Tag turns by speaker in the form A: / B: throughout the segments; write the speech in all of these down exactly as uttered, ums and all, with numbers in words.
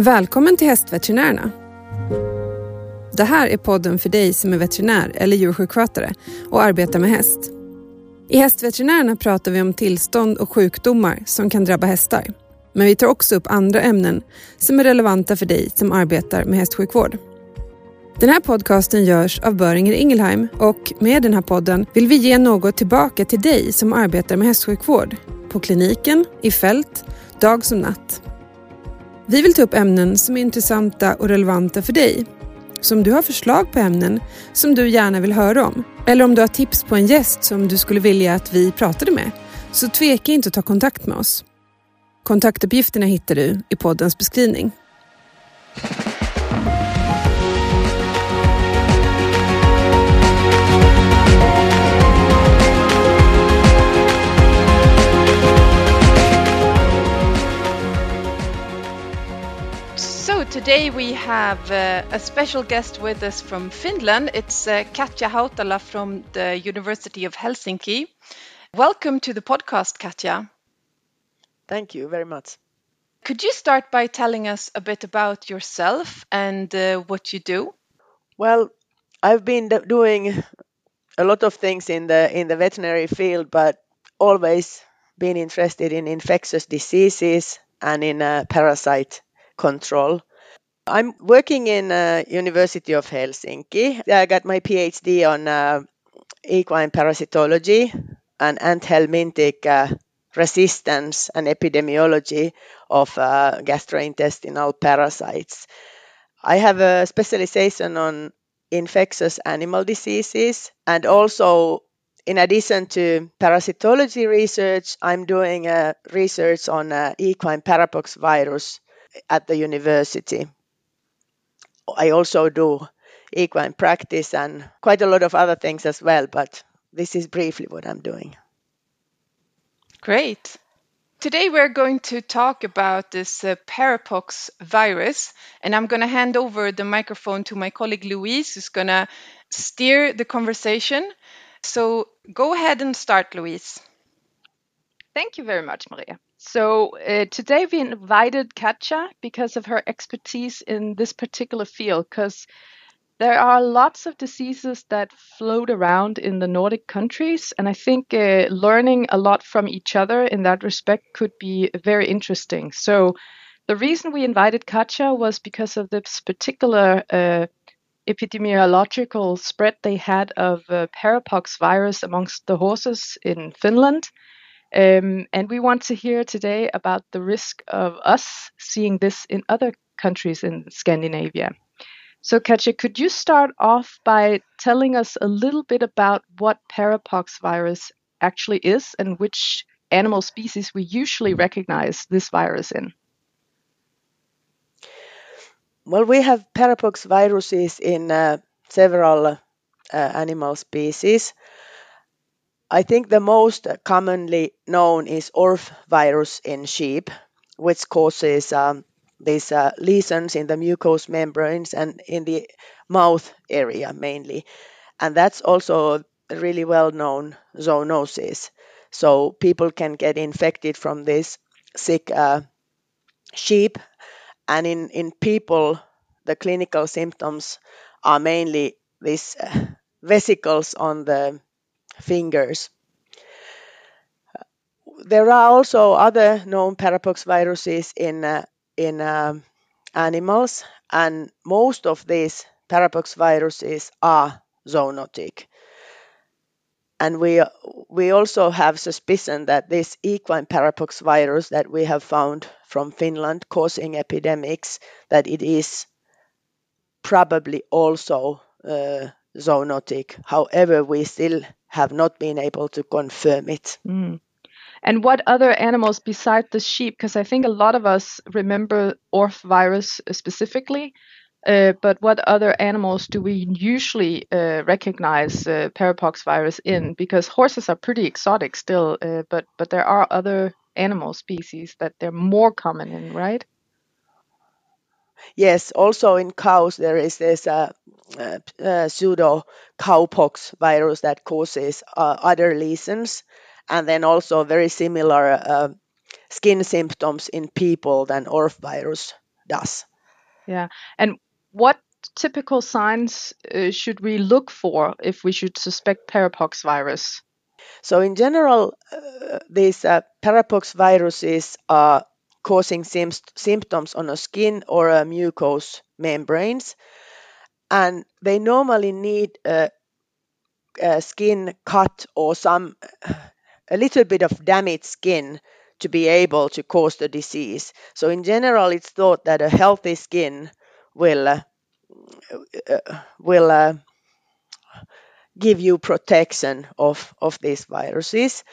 A: Välkommen till Hästveterinärerna. Det här är podden för dig som är veterinär eller djursjukskötare och arbetar med häst. I Hästveterinärerna pratar vi om tillstånd och sjukdomar som kan drabba hästar. Men vi tar också upp andra ämnen som är relevanta för dig som arbetar med hästsjukvård. Den här podcasten görs av Boehringer Ingelheim och med den här podden vill vi ge något tillbaka till dig som arbetar med hästsjukvård. På kliniken, i fält, dag som natt. Vi vill ta upp ämnen som är intressanta och relevanta för dig. Så om du har förslag på ämnen som du gärna vill höra om, eller om du har tips på en gäst som du skulle vilja att vi pratade med, så tveka inte att ta kontakt med oss. Kontaktuppgifterna hittar du i poddens beskrivning.
B: So today we have uh, a special guest with us from Finland. It's uh, Katja Hautala from the University of Helsinki. Welcome to the podcast, Katja.
C: Thank you very much.
B: Could you start by telling us a bit about yourself and uh, what you do?
C: Well, I've been d- doing a lot of things in the in the veterinary field, but always been interested in infectious diseases and in uh, parasite control. I'm working in uh, University of Helsinki. I got my PhD on uh, equine parasitology and anthelmintic uh, resistance and epidemiology of uh, gastrointestinal parasites. I have a specialization on infectious animal diseases, and also in addition to parasitology research, I'm doing uh, research on uh, equine parapox virus at the university. I also do equine practice and quite a lot of other things as well, but this is briefly what I'm doing.
B: Great. Today we're going to talk about this uh, parapox virus, and I'm going to hand over the microphone to my colleague Louise, who's going to steer the conversation. So go ahead and start, Louise.
D: Thank you very much, Maria. So uh, today we invited Katja because of her expertise in this particular field, because there are lots of diseases that float around in the Nordic countries, and I think uh, learning a lot from each other in that respect could be very interesting. So the reason we invited Katja was because of this particular uh, epidemiological spread they had of uh, parapox virus amongst the horses in Finland. Um, and we want to hear today about the risk of us seeing this in other countries in Scandinavia. So Katja, could you start off by telling us a little bit about what parapox virus actually is and which animal species we usually recognize this virus in?
C: Well, we have parapox viruses in uh, several uh, animal species. I think the most commonly known is O R F virus in sheep, which causes um, these uh, lesions in the mucous membranes and in the mouth area mainly. And that's also a really well-known zoonosis. So people can get infected from this sick uh, sheep. And in, in people, the clinical symptoms are mainly these uh, vesicles on the fingers. There are also other known parapox viruses in uh, in um, animals, and most of these parapox viruses are zoonotic. And we we also have suspicion that this equine parapox virus that we have found from Finland causing epidemics, that it is probably also uh, zoonotic. However, we still have not been able to confirm it.
D: Mm. And what other animals besides the sheep? Because I think a lot of us remember O R F virus specifically, uh, but what other animals do we usually uh, recognize uh, parapox virus in? Because horses are pretty exotic still, uh, but but there are other animal species that they're more common in, right?
C: Yes, also in cows there is this uh, uh, uh, pseudo cowpox virus that causes uh, other lesions, and then also very similar uh, skin symptoms in people than O R F virus does.
D: Yeah. And what typical signs uh, should we look for if we should suspect parapox virus?
C: So in general, uh, these uh, parapox viruses are causing sim- symptoms on the skin or uh, mucous membranes, and they normally need a, a skin cut or some a little bit of damaged skin to be able to cause the disease. So in general, it's thought that a healthy skin will uh, uh, will uh, give you protection of of these viruses.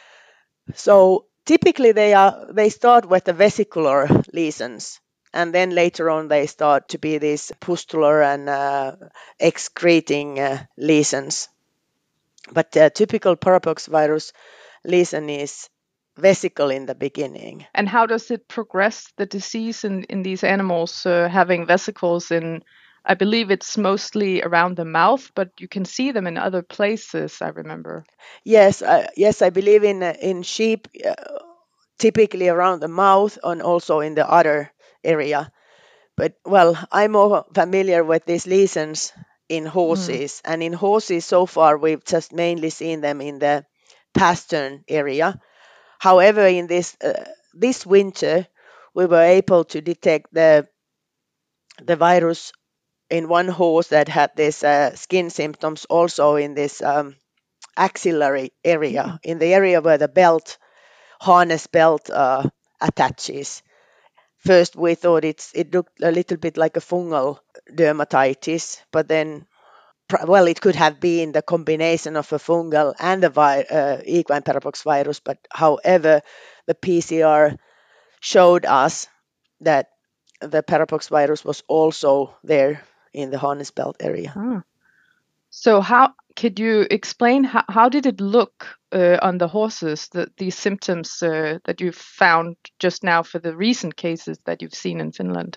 C: So typically they are they start with the vesicular lesions, and then later on they start to be these pustular and uh, excreting uh, lesions. But the typical parapox virus lesion is vesicle in the beginning.
D: And how does it progress, the disease in, in these animals uh, having vesicles in, I believe it's mostly around the mouth, but you can see them in other places, I remember.
C: Yes, uh, yes, I believe in uh, in sheep, uh, typically around the mouth and also in the other area. But well, I'm more familiar with these lesions in horses, and in horses so far we've just mainly seen them in the pastern area. However, in this uh, this winter, we were able to detect the the virus in one horse that had this uh, skin symptoms also in this um, axillary area,
D: Mm.
C: in the area where the belt harness belt uh, attaches. First, we thought it's it looked a little bit like a fungal dermatitis, but then, well, it could have been the combination of a fungal and a vi- uh, equine parapox virus. But however, the P C R showed us that the parapox virus was also there in the harness belt area.
D: Ah. So how could you explain how, how did it look uh, on the horses, the, these symptoms uh, that you found just now for the recent cases that you've seen in Finland?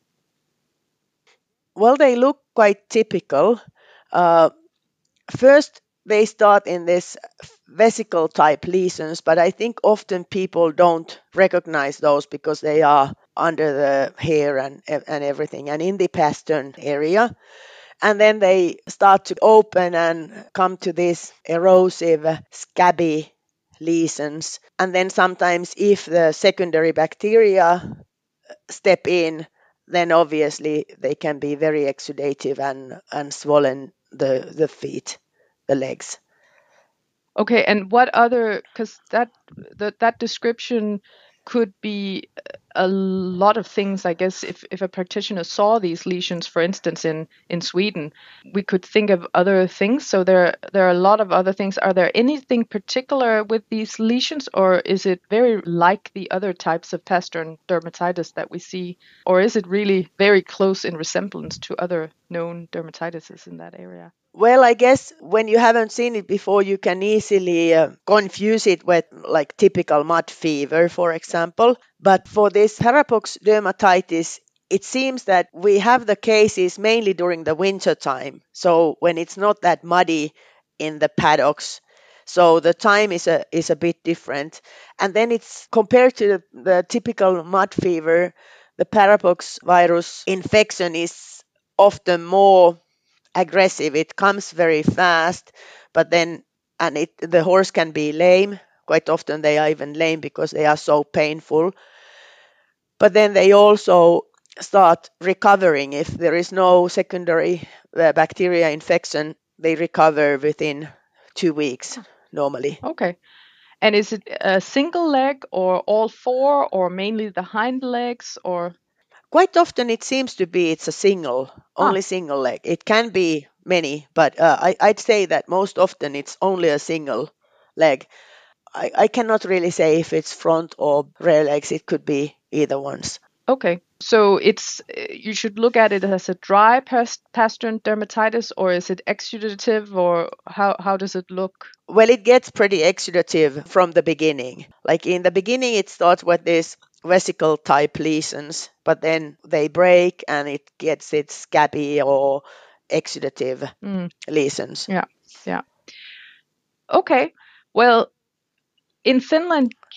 C: Well, they look quite typical. Uh, first, they start in this vesicle type lesions, but I think often people don't recognize those because they are under the hair and, and everything and in the pastern area. And then they start to open and come to these erosive, scabby lesions. And then sometimes, if the secondary bacteria step in, then obviously they can be very exudative and, and swollen the, the feet, the legs.
D: Okay, and what other, because that, that that description could be a lot of things, I guess. If, if a practitioner saw these lesions, for instance, in, in Sweden, we could think of other things. So there there are a lot of other things. Are there anything particular with these lesions, or is it very like the other types of pastern dermatitis that we see, or is it really very close in resemblance to other known dermatitises in that area?
C: Well, I guess when you haven't seen it before, you can easily uh, confuse it with like typical mud fever, for example. But for this parapox dermatitis, it seems that we have the cases mainly during the winter time. So when it's not that muddy in the paddocks. So the time is a is a bit different. And then it's compared to the, the typical mud fever, the parapox virus infection is often more aggressive. It comes very fast, but then and it the horse can be lame. Quite often they are even lame because they are so painful. But then they also start recovering if there is no secondary uh, bacteria infection. They recover within two weeks normally.
D: Okay. And is it a single leg or all four or mainly the hind legs or?
C: Quite often it seems to be it's a single,
D: Ah,
C: only single leg. It can be many, but uh, I, I'd say that most often it's only a single leg. I, I cannot really say if it's front or rear legs. It could be either ones.
D: okay. So it's you should look at it as a dry past, pastern dermatitis, or is it exudative, or how how does it look?
C: Well, it gets pretty exudative from the beginning. Like in the beginning, it starts with these vesicle type lesions, but then they break and it gets its scabby or exudative
D: Mm,
C: lesions.
D: yeah, yeah. Okay. Well, in Finland,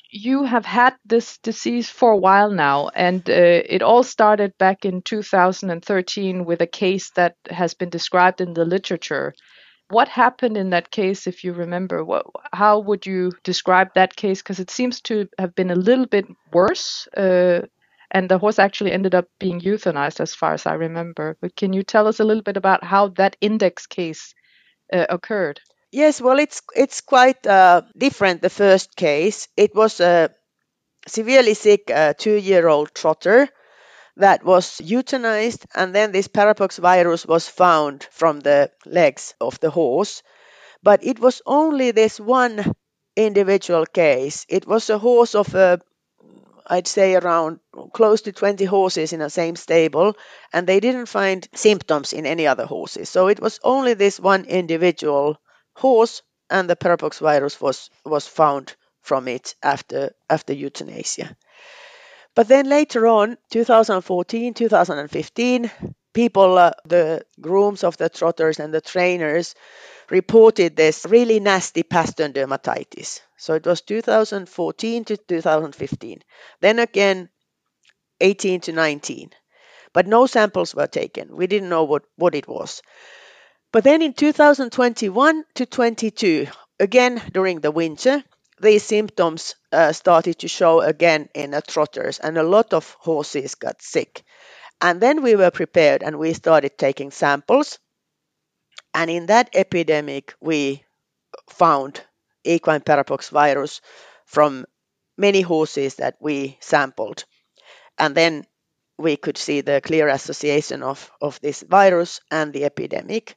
D: you have had this disease for a while now, and uh, it all started back in two thousand thirteen with a case that has been described in the literature. What happened in that case, if you remember? What, how would you describe that case? Because it seems to have been a little bit worse, uh, and the horse actually ended up being euthanized, as far as I remember. But can you tell us a little bit about how that index case uh, occurred?
C: Yes, well, it's it's quite uh, different. The first case, it was a severely sick uh, two-year-old trotter that was euthanized, and then this parapox virus was found from the legs of the horse. But it was only this one individual case. It was a horse of a, I'd say around close to twenty horses in the same stable, and they didn't find symptoms in any other horses. So it was only this one individual horse, and the parapox virus was was found from it after after euthanasia. But then later on, twenty fourteen, twenty fifteen, people, uh, the grooms of the trotters and the trainers, reported this really nasty pastern dermatitis. So it was two thousand fourteen to two thousand fifteen. Then again, eighteen to nineteen. But no samples were taken. We didn't know what, what it was. But then in two thousand twenty-one to twenty-two, again during the winter, these symptoms uh, started to show again in the trotters, and a lot of horses got sick. And then we were prepared and we started taking samples. And in that epidemic, we found equine parapox virus from many horses that we sampled. And then we could see the clear association of, of this virus and the epidemic.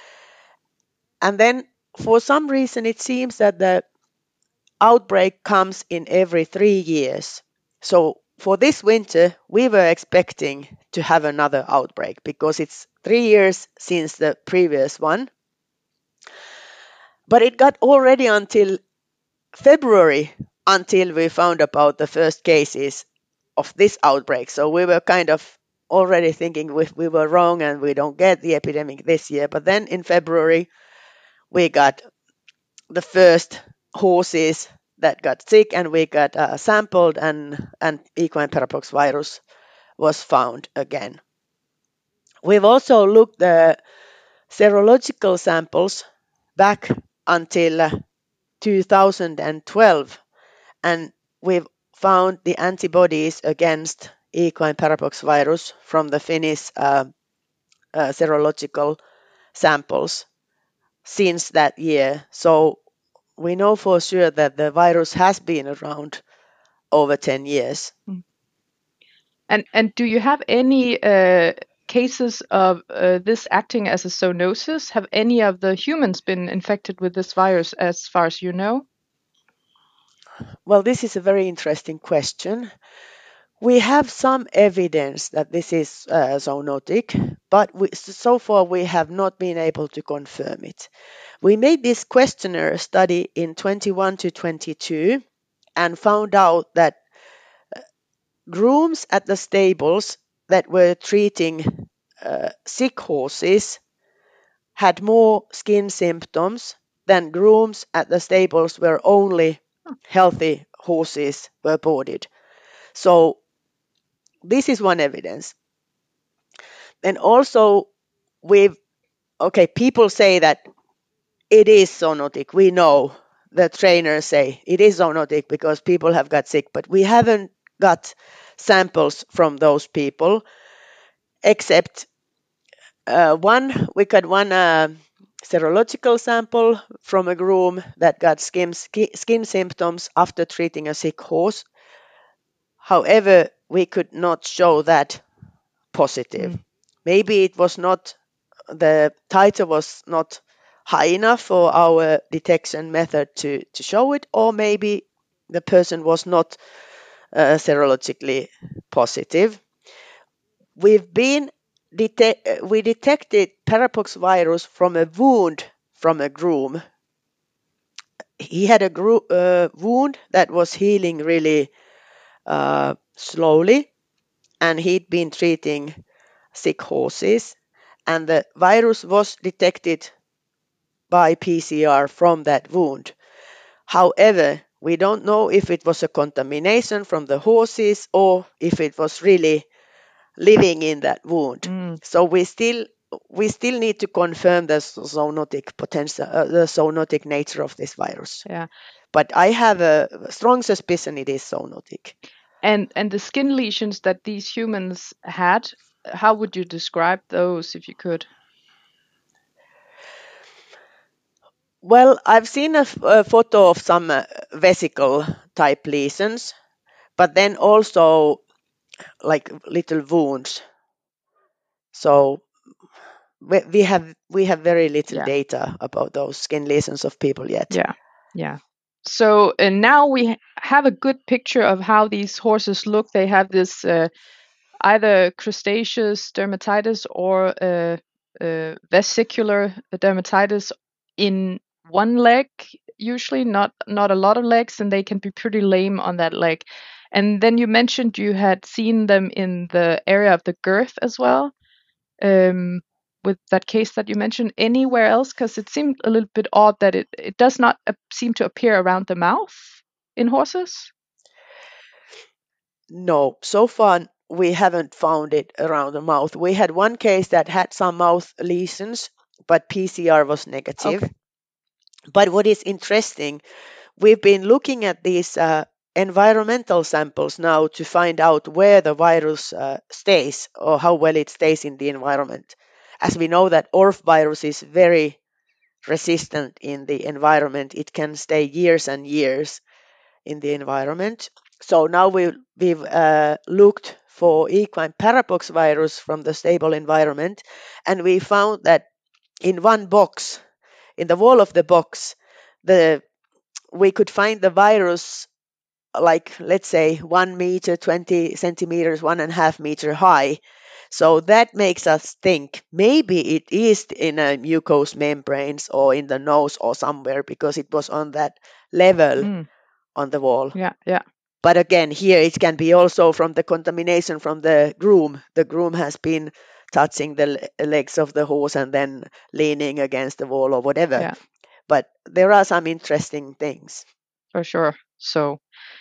C: And then for some reason, it seems that the outbreak comes in every three years. So for this winter, we were expecting to have another outbreak because it's three years since the previous one. But it got already until February until we found about the first cases of this outbreak. So we were kind of already thinking we, we were wrong and we don't get the epidemic this year. But then in February, we got the first horses that got sick, and we got uh, sampled, and, and equine parapox virus was found again. We've also looked the serological samples back until uh, two thousand twelve, and we've found the antibodies against equine parapox virus from the Finnish uh, uh, serological samples since that year. So we know for sure that the virus has been around over ten years.
D: And and do you have any uh, cases of uh, this acting as a zoonosis? Have any of the humans been infected with this virus, as far as you know?
C: Well, this is a very interesting question. We have some evidence that this is uh, zoonotic, but we, so far we have not been able to confirm it. We made this questionnaire study in twenty-one to twenty-two and found out that grooms at the stables that were treating uh, sick horses had more skin symptoms than grooms at the stables where only healthy horses were boarded. So this is one evidence. And also we've, okay, people say that it is zoonotic. We know, the trainers say it is zoonotic because people have got sick, but we haven't got samples from those people, except uh, one, we got one uh, serological sample from a groom that got skin, skin symptoms after treating a sick horse. However, we could not show that positive. Mm. Maybe it was not, the titer was not high enough for our detection method to, to show it, or maybe the person was not uh, serologically positive. We've been dete- we detected parapox virus from a wound from a groom. He had a gro- uh, wound that was healing really uh, slowly, and he'd been treating sick horses, and the virus was detected by P C R from that wound. However, We don't know if it was a contamination from the horses or if it was really living in that wound.
D: Mm.
C: So we still we still need to confirm the zoonotic potential, uh, the zoonotic nature of this virus.
D: Yeah.
C: But I have a strong suspicion it is zoonotic.
D: And and the skin lesions that these humans had, how would you describe those if you could?
C: Well, I've seen a, a photo of some uh, vesicle type lesions, but then also like little wounds. So we, we have we have very little
D: Yeah.
C: data about those skin lesions of people yet.
D: Yeah, yeah. So and now we ha- have a good picture of how these horses look. They have this uh, either crustaceous dermatitis or uh, uh, vesicular dermatitis in one leg, usually not not a lot of legs, and they can be pretty lame on that leg. And then you mentioned you had seen them in the area of the girth as well. Um, with that case that you mentioned, anywhere else? Because it seemed a little bit odd that it, it does not uh, seem to appear around the mouth in horses.
C: No, so far we haven't found it around the mouth. We had one case that had some mouth lesions, but P C R was negative.
D: Okay.
C: But what is interesting, we've been looking at these uh, environmental samples now to find out where the virus uh, stays or how well it stays in the environment. As we know that O R F virus is very resistant in the environment, it can stay years and years in the environment. So now we, we've uh, looked for equine parapox virus from the stable environment, and we found that in one box, in the wall of the box, the we could find the virus like, let's say, one meter, twenty centimeters, one and a half meter high. So that makes us think maybe it is in a mucous membranes or in the nose or somewhere because it was on that level
D: Mm.
C: on the wall.
D: Yeah, yeah.
C: But again, here it can be also from the contamination from the groom. The groom has been touching the legs of the horse and then leaning against the wall or whatever.
D: Yeah.
C: But there are some interesting things.
D: For sure. So,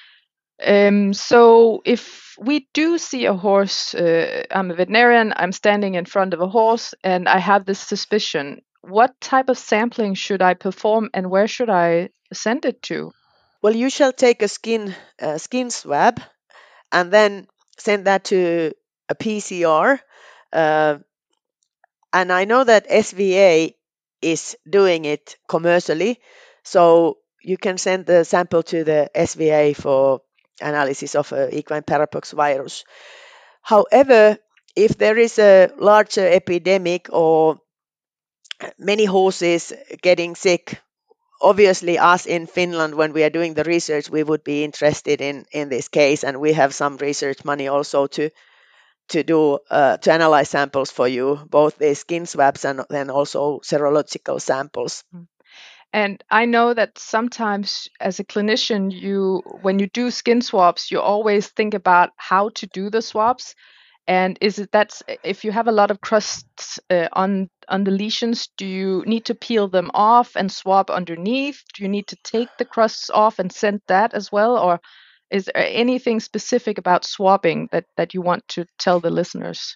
D: um, so if we do see a horse, uh, I'm a veterinarian, I'm standing in front of a horse, and I have this suspicion. What type of sampling should I perform, and where should I send it to?
C: Well, you shall take a skin uh, skin swab and then send that to a P C R. Uh, and I know that S V A is doing it commercially, so you can send the sample to the S V A for analysis of a equine parapox virus. However, if there is a larger epidemic or many horses getting sick, obviously us in Finland, when we are doing the research, we would be interested in in this case, and we have some research money also to to do uh, to analyze samples for you, both the skin swabs and then also serological samples.
D: And I know that sometimes as a clinician, you when you do skin swabs, you always think about how to do the swabs. And is it that's if you have a lot of crusts uh, on on the lesions, do you need to peel them off and swab underneath? Do you need to take the crusts off and send that as well, or is there anything specific about swabbing that that you want to tell the listeners?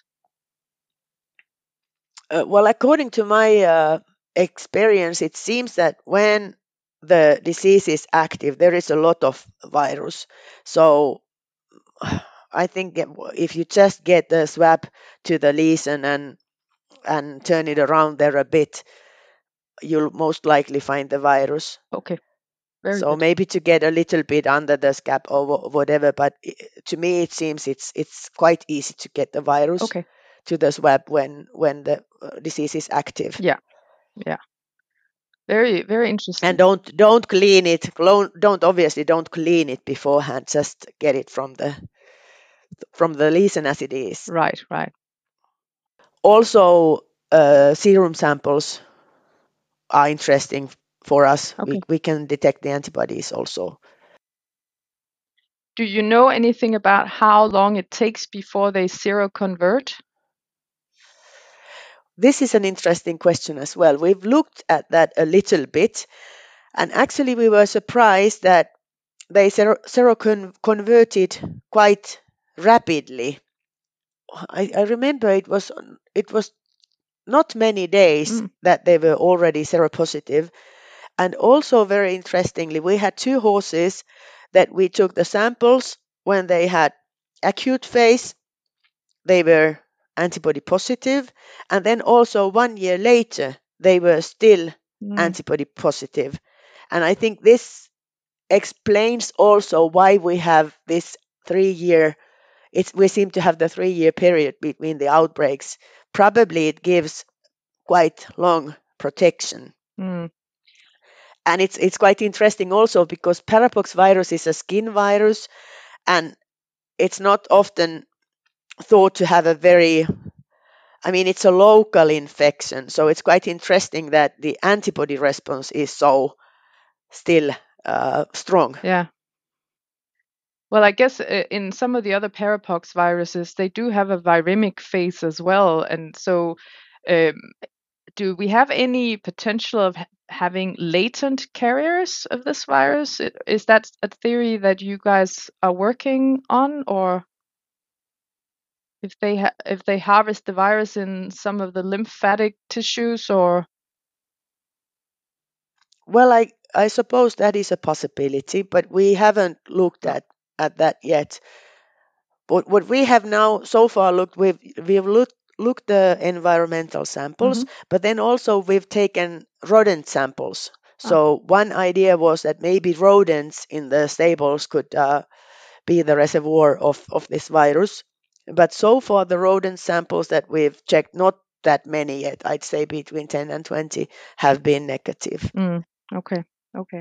C: Uh, well, according to my uh, experience, it seems that when the disease is active, there is a lot of virus. So I think if you just get the swab to the lesion and and turn it around there a bit, you'll most likely find the virus.
D: Okay. Very
C: so
D: good.
C: maybe to get a little bit under the scab or wha- whatever, but i- to me it seems it's it's quite easy to get the virus
D: Okay.
C: to the swab when when the uh, disease is active.
D: Yeah. Yeah. Very, very interesting.
C: And don't don't clean it. Don't, don't obviously don't clean it beforehand. Just get it from the from the lesion as it is.
D: Right, right.
C: Also, uh, serum samples are interesting for us.
D: Okay.
C: We we can detect the antibodies also.
D: Do you know anything about how long it takes before they seroconvert?
C: This is an interesting question as well. We've looked at that a little bit, and actually we were surprised that they sero- seroconverted quite rapidly. I, I remember it was it was not many days
D: Mm.
C: that they were already seropositive. And also very interestingly, we had two horses that we took the samples when they had acute phase, they were antibody positive, and then also one year later they were still
D: Mm.
C: antibody positive. And I think this explains also why we have this three year it's we seem to have the three year period between the outbreaks. Probably it gives quite long protection.
D: Mm.
C: And it's it's quite interesting also because parapox virus is a skin virus, and it's not often thought to have a very, I mean, it's a local infection. So it's quite interesting that the antibody response is so still uh, strong.
D: Yeah. Well, I guess uh, in some of the other parapox viruses, they do have a viremic phase as well. And so, um, do we have any potential of ha- having latent carriers of this virus? I- Is that a theory that you guys are working on, or if they ha- if they harvest the virus in some of the lymphatic tissues, or
C: Well, I, I suppose that is a possibility, but we haven't looked
D: no?
C: at, at that yet. But what we have now so far looked, we've, we've looked, looked the environmental samples,
D: Mm-hmm.
C: but then also we've taken rodent samples.
D: Oh,
C: So one idea was that maybe rodents in the stables could uh, be the reservoir of, of this virus. But so far, the rodent samples that we've checked, not that many yet, I'd say between ten and twenty, have been negative.
D: mm, okay, okay.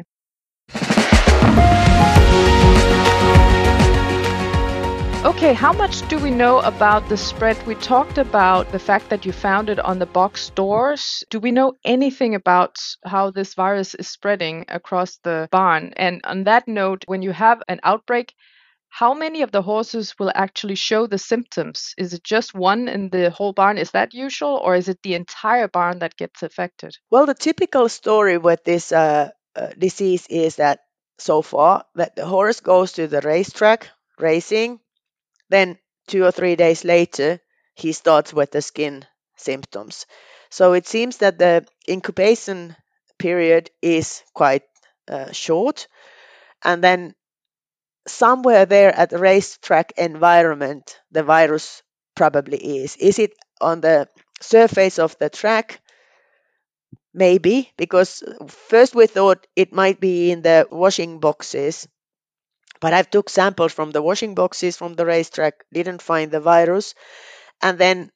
D: Okay, how much do we know about the spread? We talked about the fact that you found it on the box doors. Do we know anything about how this virus is spreading across the barn? And on that note, when you have an outbreak, how many of the horses will actually show the symptoms? Is it just one in the whole barn? Is that usual, or is it the entire barn that gets affected?
C: Well, the typical story with this uh, uh, disease is that so far that the horse goes to the racetrack racing, then two or three days later he starts with the skin symptoms. So it seems that the incubation period is quite uh, short, and then somewhere there at the racetrack environment the virus probably is. Is it on the surface of the track? Maybe, because first we thought it might be in the washing boxes, but I've took samples from the washing boxes from the racetrack, didn't find the virus. And then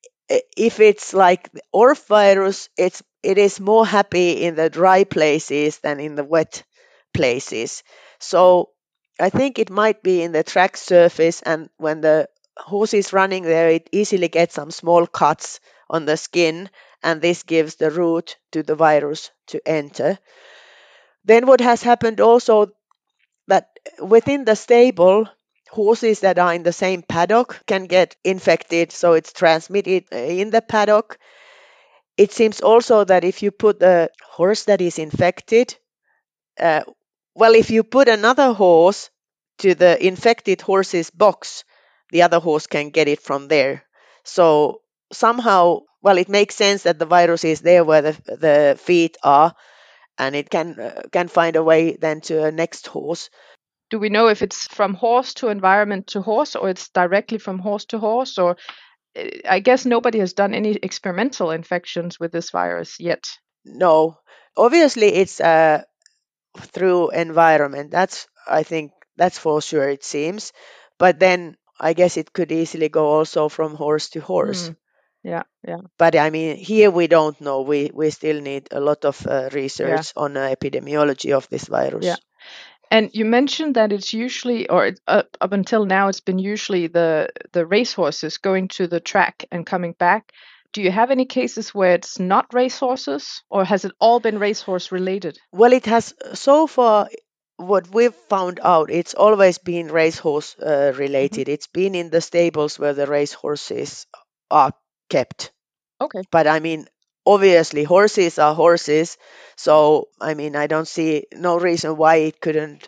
C: if it's like the orf virus, it's it is more happy in the dry places than in the wet places. So I think it might be in the track surface, and when the horse is running there, it easily gets some small cuts on the skin, and this gives the route to the virus to enter. Then what has happened also that within the stable, horses that are in the same paddock can get infected, so it's transmitted uh, in the paddock. It seems also that if you put the horse that is infected, uh, well, if you put another horse to the infected horse's box, the other horse can get it from there. So somehow, well, it makes sense that the virus is there where the, the feet are, and it can uh, can find a way then to a next horse.
D: Do we know if it's from horse to environment to horse, or it's directly from horse to horse? Or uh, I guess nobody has done any experimental infections with this virus yet.
C: No, obviously it's uh, through environment. That's I think that's for sure. It seems, but then I guess it could easily go also from horse to horse.
D: Mm. Yeah, yeah,
C: But I mean, here we don't know. We we still need a lot of uh,
D: yeah,
C: research on uh, epidemiology of this
D: yeah.
C: virus.
D: And you mentioned that it's usually, or it- uh, up until now, it's been usually the the racehorses going to the track and coming back. Do you have any cases where it's not racehorses, or has it all been racehorse related?
C: Well, it has so far. What we've found out, it's always been racehorse uh,
D: Hmm.
C: related. It's been in the stables where the racehorses are kept.
D: Okay.
C: But I mean, obviously, horses are horses. So, I mean, I don't see no reason why it couldn't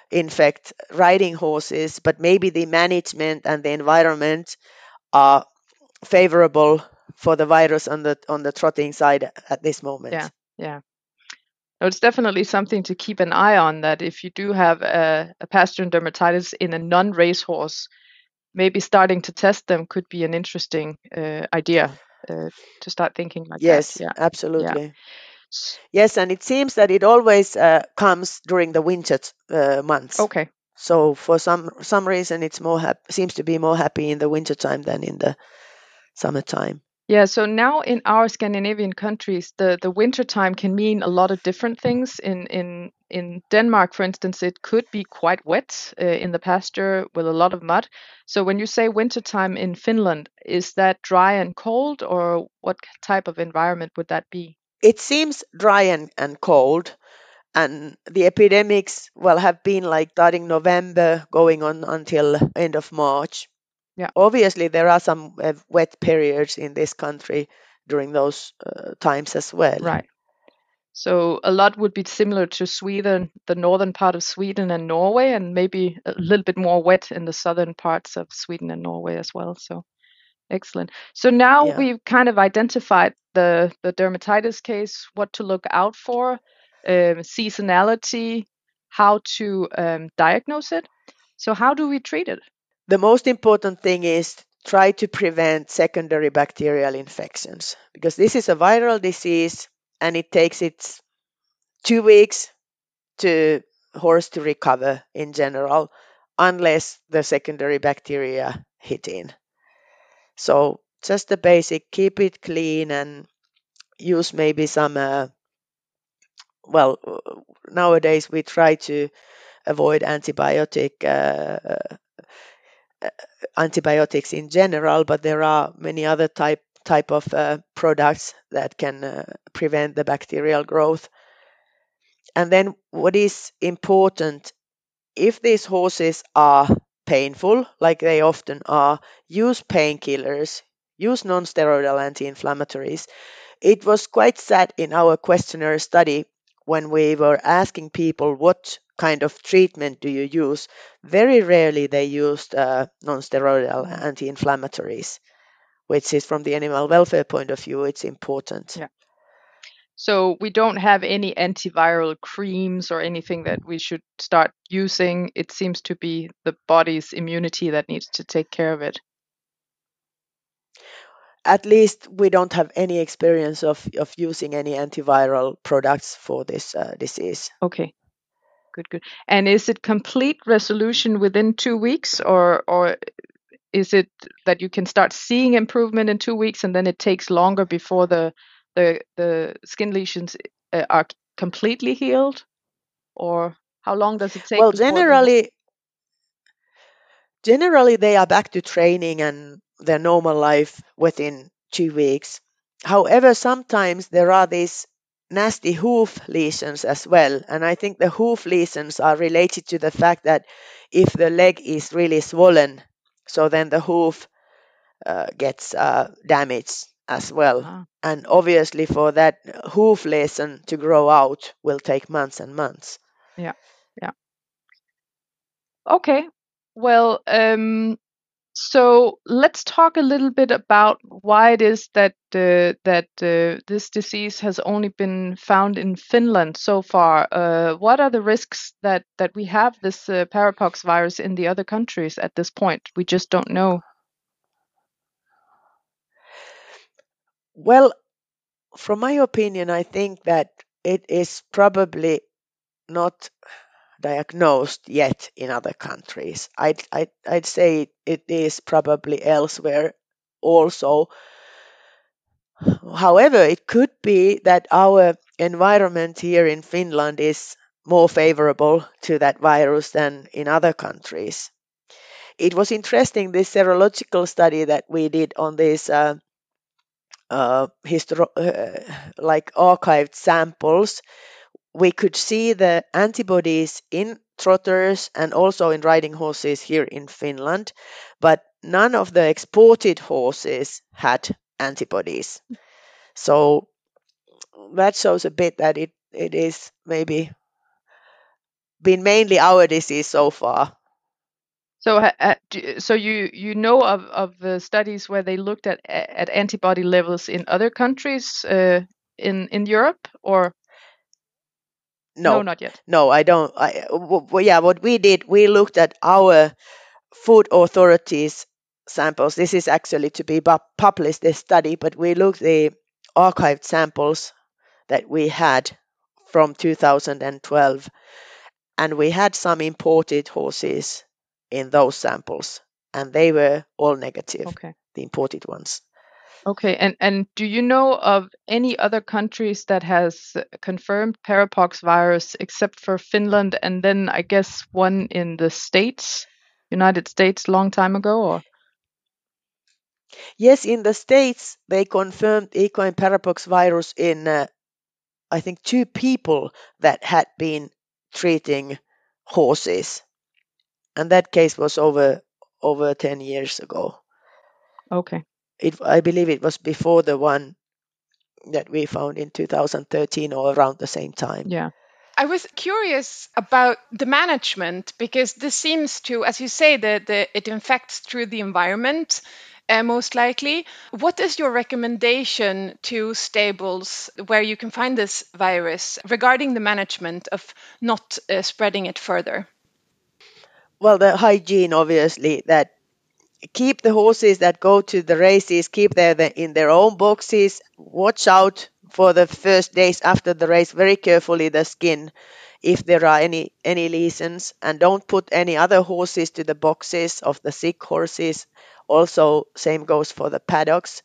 C: infect riding horses, but maybe the management and the environment are favorable for the virus on the on the trotting side at this moment.
D: Yeah, yeah. No, it's definitely something to keep an eye on, that if you do have a, a Pasteurine dermatitis in a non-racehorse, maybe starting to test them could be an interesting uh, idea uh, to start thinking like
C: Yes,
D: that. Yeah,
C: absolutely.
D: yeah.
C: Yes, and it seems that it always uh, comes during the winter uh, months.
D: Okay.
C: So for some some reason, it's more hap- seems to be more happy in the wintertime than in the summertime.
D: Yeah, so now in our Scandinavian countries, the, the winter time can mean a lot of different things. In in in Denmark, for instance, it could be quite wet uh, in the pasture with a lot of mud. So when you say winter time in Finland, is that dry and cold, or what type of environment would that be?
C: It seems dry and, and cold, and the epidemics well have been like starting November, going on until end of March.
D: Yeah.
C: Obviously, there are some uh, wet periods in this country during those uh, times as well.
D: Right. So a lot would be similar to Sweden, the northern part of Sweden and Norway, and maybe a little bit more wet in the southern parts of Sweden and Norway as well. So excellent. So now
C: Yeah.
D: we've kind of identified the, the dermatitis case, what to look out for, um, seasonality, how to um, diagnose it. So how do we treat it?
C: The most important thing is try to prevent secondary bacterial infections, because this is a viral disease and it takes its two weeks to horse to recover in general, unless the secondary bacteria hit in. So just the basic, keep it clean and use maybe some, uh, well, nowadays we try to avoid antibiotic uh, antibiotics in general, but there are many other type type of uh, products that can uh, prevent the bacterial growth. And then what is important, if these horses are painful, like they often are, use painkillers, use non-steroidal anti-inflammatories. It was quite sad in our questionnaire study when we were asking people what kind of treatment do you use. Very rarely they used uh, non-steroidal
D: Mm.
C: anti-inflammatories, which is from the animal welfare point of view, it's important.
D: Yeah. So we don't have any antiviral creams or anything that we should start using. It seems to be the body's immunity that needs to take care of it.
C: At least we don't have any experience of, of using any antiviral products for this uh, disease.
D: Okay. Good, good. And is it complete resolution within two weeks, or or is it that you can start seeing improvement in two weeks and then it takes longer before the the the skin lesions uh, are completely healed, or how long does it take
C: Well,
D: before the
C: generally, generally they are back to training and their normal life within two weeks. However, sometimes there are these nasty hoof lesions as well, and I think the hoof lesions are related to the fact that if the leg is really swollen, so then the hoof uh, gets uh, damaged as well.
D: Ah.
C: And obviously, for that hoof lesion to grow out will take months and months.
D: Yeah, yeah. Okay. Well, um, so let's talk a little bit about why it is that uh, that uh, this disease has only been found in Finland so far. Uh, what are the risks that that we have this uh, parapox virus in the other countries at this point? We just don't know.
C: Well, from my opinion, I think that it is probably not diagnosed yet in other countries. I'd, I'd, I'd say it is probably elsewhere also. However, it could be that our environment here in Finland is more favorable to that virus than in other countries. It was interesting, this serological study that we did on these uh, uh, histo- uh, like archived samples. We could see the antibodies in trotters and also in riding horses here in Finland, but none of the exported horses had antibodies. So that shows a bit that it, it is maybe been mainly our disease so far.
D: So, uh, do- so you you know of of the studies where they looked at at antibody levels in other countries uh, in in Europe, or no,
C: No,
D: not yet.
C: no, I don't. I, w- w- yeah, what we did, we looked at our food authorities samples. This is actually to be bu- published, this study, but we looked the archived samples that we had from two thousand twelve, and we had some imported horses in those samples, and they were all negative,
D: Okay.
C: the imported ones.
D: Okay, and and do you know of any other countries that has confirmed parapox virus except for Finland, and then I guess one in the States, United States, long time ago, or?
C: Yes, in the States, they confirmed equine parapox virus in, uh, I think, two people that had been treating horses. And that case was over over ten years ago.
D: Okay.
C: It, I believe it was before the one that we found in two thousand thirteen or around the same time.
D: Yeah.
B: I was curious about the management because this seems to, as you say, that it infects through the environment, uh, most likely. What is your recommendation to stables where you can find this virus regarding the management of not uh, spreading it further?
C: Well, the hygiene, obviously, that keep the horses that go to the races, keep them in their own boxes. Watch out for the first days after the race very carefully the skin if there are any any lesions, and don't put any other horses to the boxes of the sick horses. Also, same goes for the paddocks.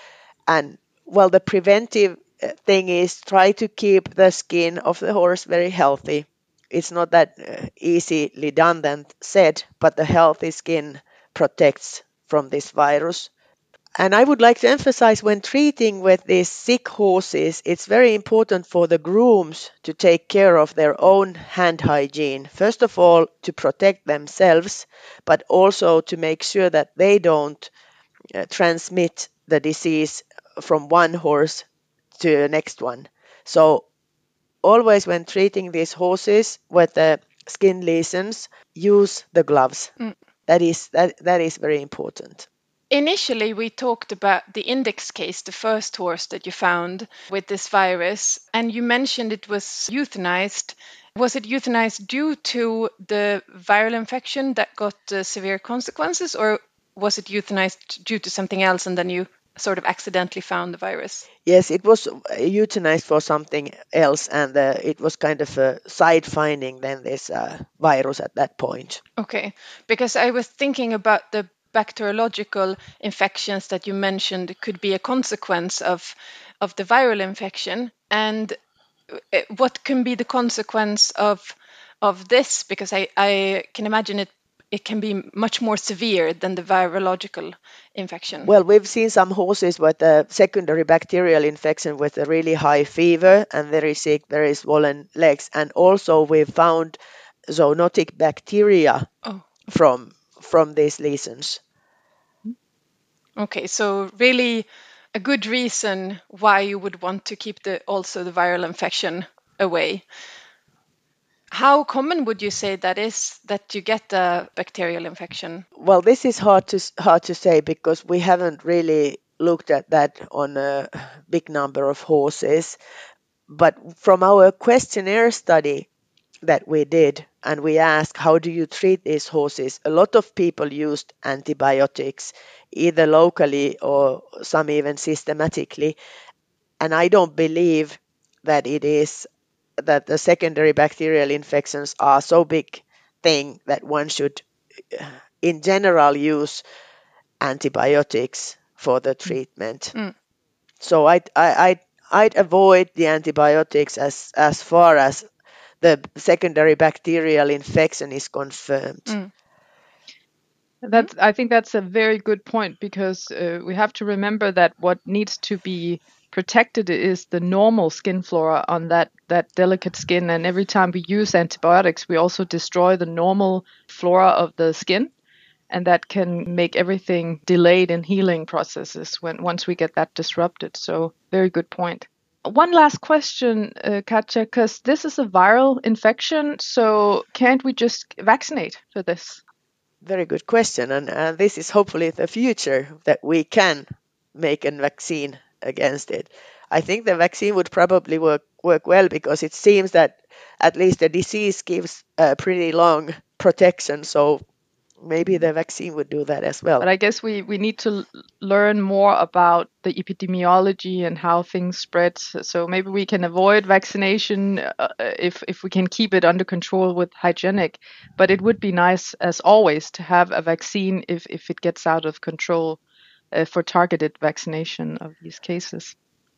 C: And well, the preventive uh, thing is try to keep the skin of the horse very healthy. It's not that uh, easily done than said, but the healthy skin protects from this virus. And I would like to emphasize when treating with these sick horses, it's very important for the grooms to take care of their own hand hygiene. First of all, to protect themselves, but also to make sure that they don't uh, transmit the disease from one horse to the next one. So always when treating these horses with the skin lesions, use the gloves.
B: Mm.
C: That is that that is very important.
B: Initially, we talked about the index case, the first horse that you found with this virus, and you mentioned it was euthanized. Was it euthanized due to the viral infection that got uh, severe consequences, or was it euthanized due to something else and then you sort of accidentally found the virus?
C: Yes, it was euthanized for something else, and uh, it was kind of a side finding then this uh, virus at that point.
B: Okay, because I was thinking about the bacteriological infections that you mentioned could be a consequence of of the viral infection, and uh, what can be the consequence of of this? Because I, I can imagine it it can be much more severe than the virological infection.
C: Well, we've seen some horses with a secondary bacterial infection with a really high fever and very sick, very swollen legs, and also we've found zoonotic bacteria
B: Oh,
C: from from these lesions.
B: okay. So really a good reason why you would want to keep the also the viral infection away. How common would you say that is that you get a bacterial infection?
C: Well, this is hard to hard to say because we haven't really looked at that on a big number of horses. But from our questionnaire study that we did, and we asked how do you treat these horses, a lot of people used antibiotics, either locally or some even systematically. And I don't believe that it is that the secondary bacterial infections are so big thing that one should in general use antibiotics for the treatment.
B: Mm.
C: So I'd, I, I'd, I'd avoid the antibiotics as, as far as the secondary bacterial infection is confirmed.
B: Mm.
D: That's, I think that's a very good point because uh, we have to remember that what needs to be protected is the normal skin flora on that, that delicate skin. And every time we use antibiotics, we also destroy the normal flora of the skin. And that can make everything delayed in healing processes when once we get that disrupted. So very good point. one last question, uh, Katja, because this is a viral infection, so can't we just vaccinate for this?
C: Very good question, and uh, this is hopefully the future that we can make a vaccine against it. I think the vaccine would probably work work well because it seems that at least the disease gives a pretty long protection. So maybe the vaccine would do that as well.
D: But I guess we, we need to l- learn more about the epidemiology and how things spread. So maybe we can avoid vaccination uh, if if we can keep it under control with hygienic. But it would be nice, as always, to have a vaccine if, if it gets out of control uh, for targeted vaccination of these cases.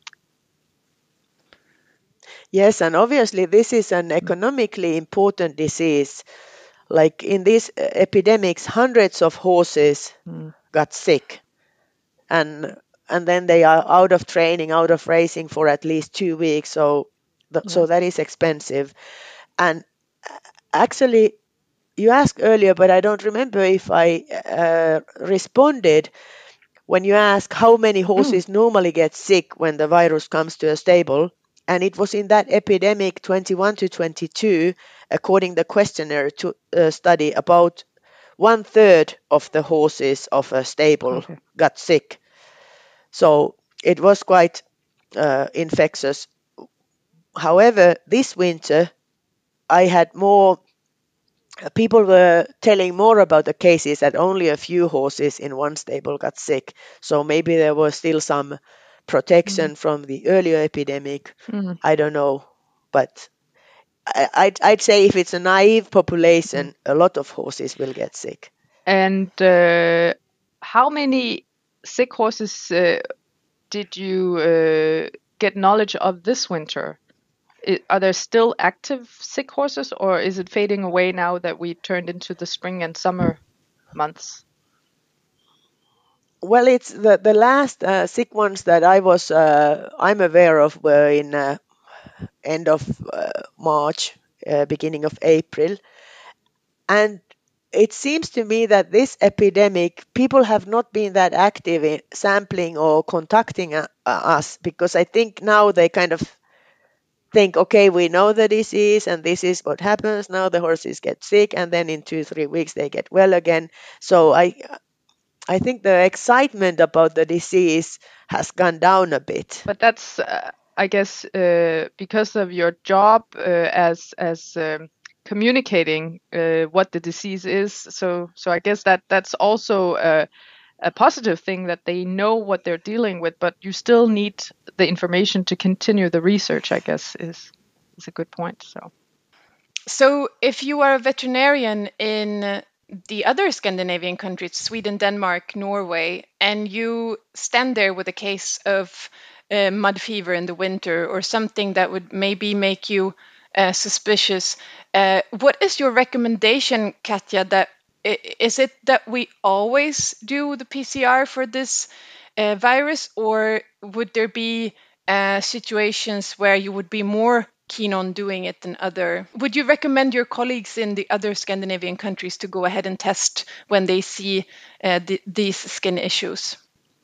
C: Yes, and obviously this is an economically important disease. Like in these uh, epidemics, hundreds of horses
D: Mm.
C: got sick, and and then they are out of training, out of racing for at least two weeks. So, th-
D: Yeah.
C: so that is expensive. And uh, actually, you asked earlier, but I don't remember if I uh, responded when you ask how many horses normally get sick when the virus comes to a stable. And it was in that epidemic twenty-one to twenty-two, according the questionnaire to uh, study, about one third of the horses of a stable
D: Okay.
C: got sick. So it was quite uh, infectious. However, this winter I had more people were telling more about the cases that only a few horses in one stable got sick. So maybe there was still some protection
D: Mm.
C: from the earlier epidemic.
D: Mm.
C: I don't know. But I, I'd, I'd say if it's a naive population, a lot of horses will get sick.
D: And uh, how many sick horses uh, did you uh, get knowledge of this winter? I, are there still active sick horses, or is it fading away now that we turned into the spring and summer months?
C: Well, it's the, the last uh, sick ones that I was uh, I'm aware of were in uh, end of uh, March, uh, beginning of April. And it seems to me that this epidemic, people have not been that active in sampling or contacting uh, us, because I think now they kind of think, okay, we know the disease and this is what happens. Now the horses get sick and then in two, three weeks they get well again. So I, I think the excitement about the disease has gone down a bit.
D: But that's, uh, I guess, uh, because of your job uh, as as um, communicating uh, what the disease is. So, so I guess that that's also a, a positive thing that they know what they're dealing with. But you still need the information to continue the research, I guess, is is a good point. So.
B: So, if you are a veterinarian in the other Scandinavian countries, Sweden, Denmark, Norway, and you stand there with a case of uh, mud fever in the winter or something that would maybe make you uh, suspicious, uh, what is your recommendation, Katja? That is it that we always do the P C R for this uh, virus, or would there be uh, situations where you would be more keen on doing it than other? Would you recommend your colleagues in the other Scandinavian countries to go ahead and test when they see uh, th- these skin issues?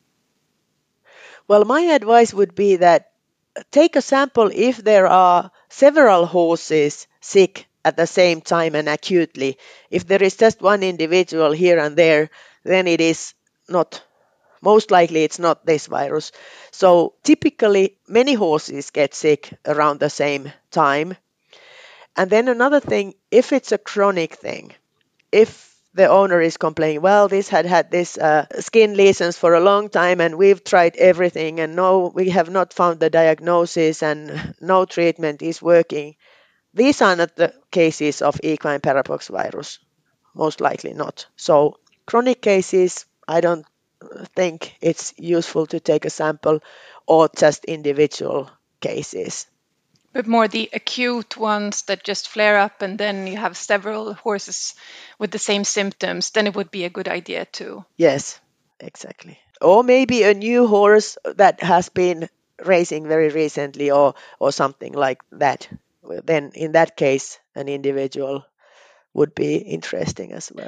C: Well, my advice would be that take a sample if there are several horses sick at the same time and acutely. If there is just one individual here and there, then it is not, most likely it's not this virus. So typically many horses get sick around the same time. And then another thing, if it's a chronic thing, if the owner is complaining, well, this had had this uh, skin lesions for a long time and we've tried everything and no, we have not found the diagnosis and no treatment is working. These are not the cases of equine parapox virus, most likely not. So chronic cases, I don't think it's useful to take a sample, or just individual cases.
B: But more the acute ones that just flare up and then you have several horses with the same symptoms, then it would be a good idea too.
C: Yes, exactly. Or maybe a new horse that has been racing very recently, or or something like that. Then in that case, an individual would be interesting as well.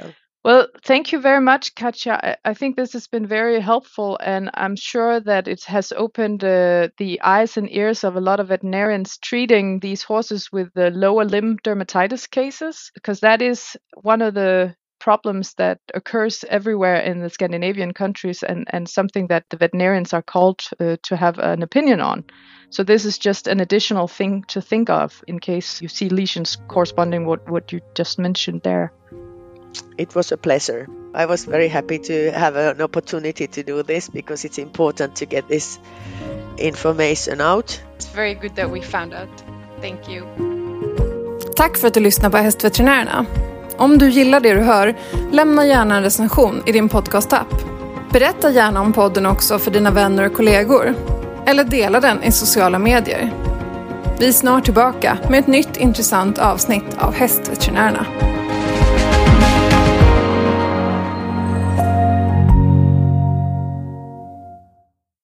D: Well, thank you very much, Katja. I, I think this has been very helpful, and I'm sure that it has opened uh, the eyes and ears of a lot of veterinarians treating these horses with the lower limb dermatitis cases, because that is one of the problems that occurs everywhere in the Scandinavian countries, and, and something that the veterinarians are called uh, to have an opinion on. So this is just an additional thing to think of in case you see lesions corresponding with what you just mentioned there.
C: It was a pleasure. I was very happy to have an opportunity to do this because it's important to get this information out.
B: It's very good that we found out. Thank you.
A: Tack för att du lyssnar på Hästveterinärerna. Om du gillar det du hör, lämna gärna en recension i din podcast-app. Berätta gärna om podden också för dina vänner och kollegor. Eller dela den i sociala medier. Vi är snart tillbaka med ett nytt intressant avsnitt av Hästveterinärerna.